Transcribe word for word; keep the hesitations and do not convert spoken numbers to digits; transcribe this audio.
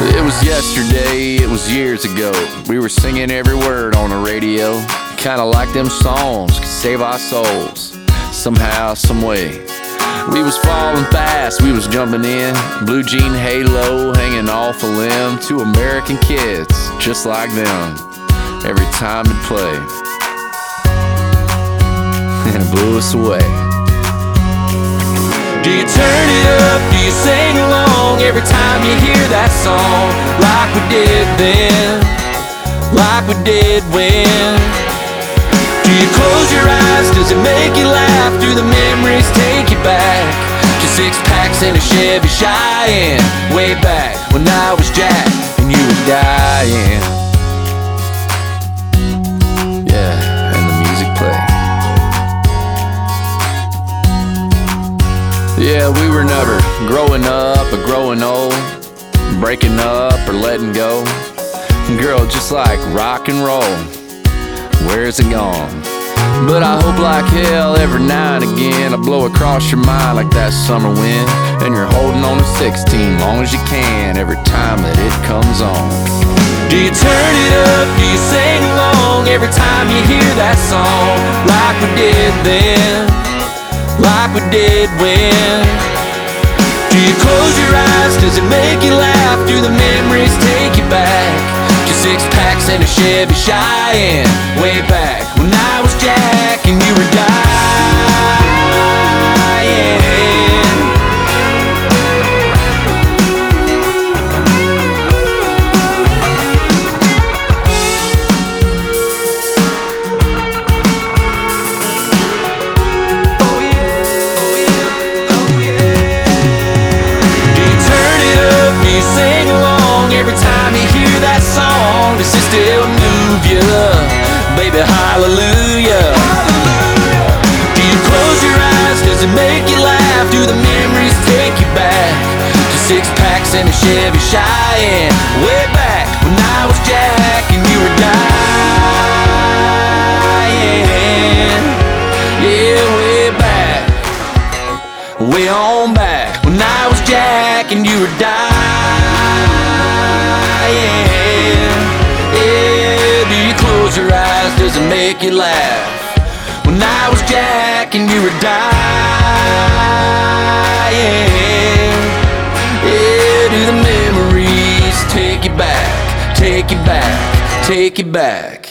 It was yesterday, it was years ago. We were singing every word on the radio. Kinda like them songs could save our souls somehow, some way. We was falling fast, we was jumping in. Blue jean halo hanging off a limb. Two American kids, just like them, every time it played. And it blew us away. Do you turn it up, do you sing along every time you hear that song? Like we did then, like we did when. Do you close your eyes, does it make you laugh? Do the memories take you back to six packs and a Chevy Cheyenne? Way back when I was Jack and you were dying. Yeah, and the music played. Yeah, we were never growing up or growing old, breaking up or letting go. Girl, just like rock and roll, where's it gone? But I hope like hell every now and again I blow across your mind like that summer wind, and you're holding on to sixteen long as you can every time that it comes on. Do you turn it up, do you sing along every time you hear that song? Like we did then, like we did when. Do you close your eyes, does it make you laugh? Do the memories take you back to six packs and a Chevy Cheyenne? Way back when I was Jack and you were dying. Every time you hear that song, does it still move you? Baby, hallelujah. Do you close your eyes, does it make you laugh? Do the memories take you back to six packs and a Chevy Cheyenne? Way back when I was Jack and you were dying. Yeah, way back, way on back when I was Jack and you were dying. Yeah, do you close your eyes, does it make you laugh? When I was Jack and you were dying. Yeah, do the memories take you back, take you back, take you back?